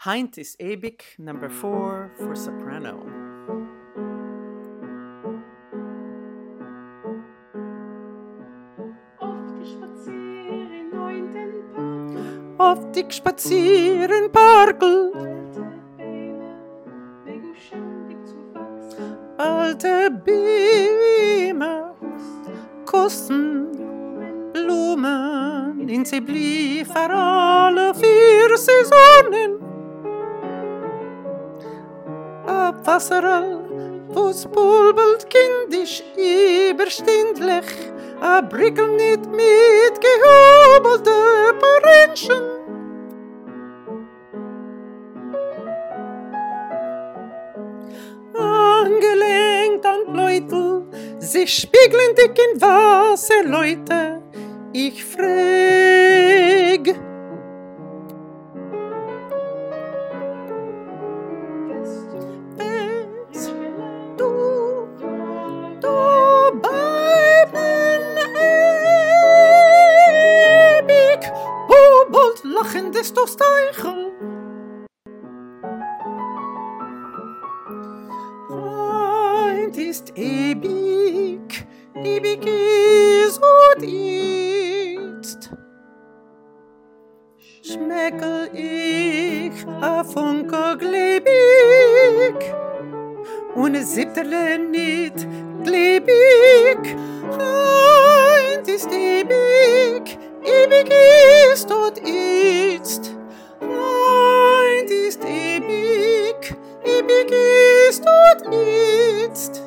Heint ist ewig, number 4 for soprano. Oft ich spazier in Parkel, alte Bäume, Kussen, Blumen, in sie blieb für alle 4 Saisonen. Ab Wasserall, wo's bulbelt kindisch überstindlich, a Brickel nicht mit gehobelte Parenchen. Angelenkt an Beutel, sich spiegeln dick in Wasser, Leute, ich frag. Lachen desto steiger. Freund ist ewig, ewig ist und jetzt. Schmeckel ich a Funke glebig und es siebterle nicht glebig. Freund ist ewig, ewig ist und jetzt. Freund ist ewig, ewig ist und jetzt.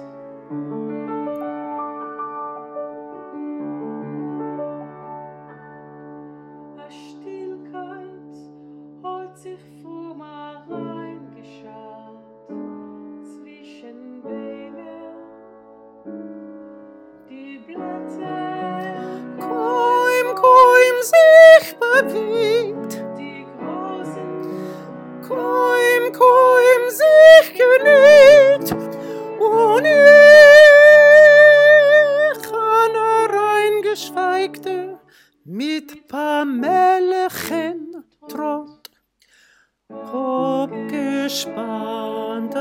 A Stillkeit hat sich vor mir reingeschaut zwischen Bäumen, die Blätter. Kaum sich bewegt, Die großen kaum sich genügt, und ich an reingeschweigte mit paar Melchen Trott, hab gespannt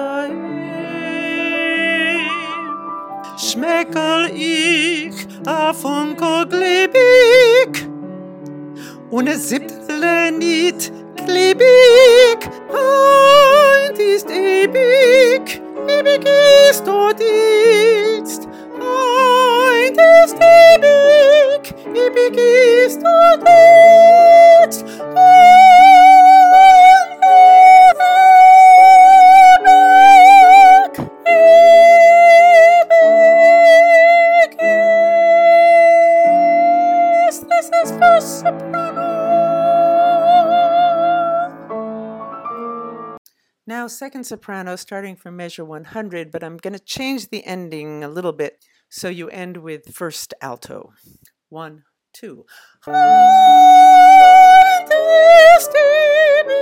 schmeckel ich a Funke glebig und es siebtle nicht glebig. Heint ist ewig, ewig ist dort jetzt. Heint ist ewig, ewig ist dort jetzt. Now, second soprano, starting from measure 100, but I'm going to change the ending a little bit so you end with first alto. 1, 2. Heint ist ewig.